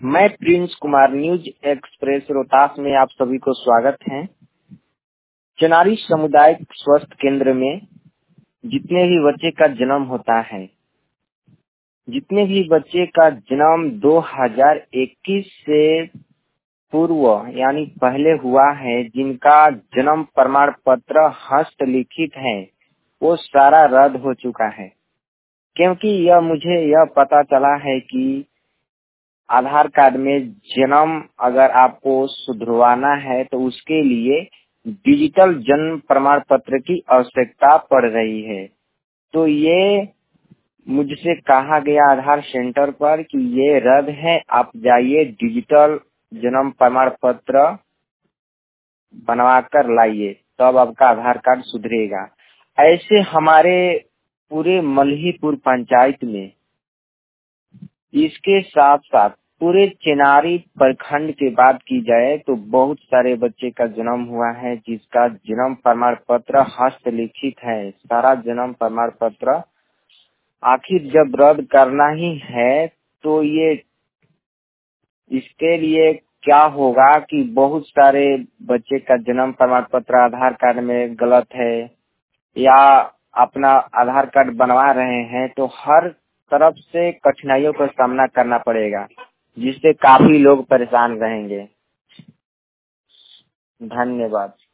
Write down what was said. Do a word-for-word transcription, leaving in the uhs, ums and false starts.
मैं Prince Kumar, news express Rohtas में आप सभी को स्वागत है। चनारी सामुदायिक स्वास्थ्य केंद्र में जितने भी बच्चे का जन्म होता है, जितने भी बच्चे का जन्म दो हज़ार इक्कीस से पूर्व यानी पहले हुआ है, जिनका जन्म प्रमाण पत्र हस्तलिखित है, वो सारा रद्द हो चुका है। क्योंकि यह मुझे यह पता चला है कि आधार कार्ड में जन्म अगर आपको सुधरवाना है तो उसके लिए डिजिटल जन्म प्रमाण पत्र की आवश्यकता पड़ रही है। तो ये मुझसे कहा गया आधार सेंटर पर कि ये रद्द है, आप जाइए डिजिटल जन्म प्रमाण पत्र बनवा कर लाइए, तब आपका आधार कार्ड सुधरेगा। ऐसे हमारे पूरे मल्हीपुर पंचायत में, इसके साथ साथ पूरे चेनारी प्रखंड की बात की जाए तो बहुत सारे बच्चे का जन्म हुआ है, जिसका जन्म प्रमाण पत्र हस्तलिखित है। सारा जन्म प्रमाण पत्र आखिर जब रद्द करना ही है तो ये इसके लिए क्या होगा कि बहुत सारे बच्चे का जन्म प्रमाण पत्र आधार कार्ड में गलत है या अपना आधार कार्ड बनवा रहे हैं, तो हर तरफ से कठिनाइयों का सामना करना पड़ेगा, जिससे काफी लोग परेशान रहेंगे। धन्यवाद।